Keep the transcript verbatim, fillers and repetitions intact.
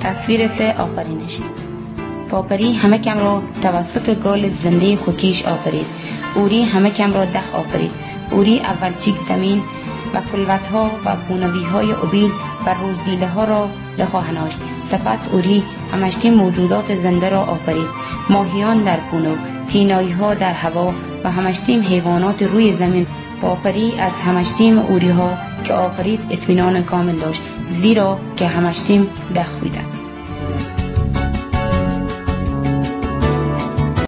تصویر سه آفرینشی. پاپری همه کم را توسط گال زنده خوکیش آفرید. اوری همه کم را دخ آفرید. اوری اول چیک زمین و کلوت ها و پونوی های اوبیل و روزدیله ها را دخواهناشت. سپس اوری همشتیم موجودات زنده را آفرید، ماهیان در پونو، تینایی ها در هوا و همشتیم حیوانات روی زمین. پاپری از همشتیم اوری ها که آفرید اطمینان کامل داشت، زیرا که همشتیم دخ بودند.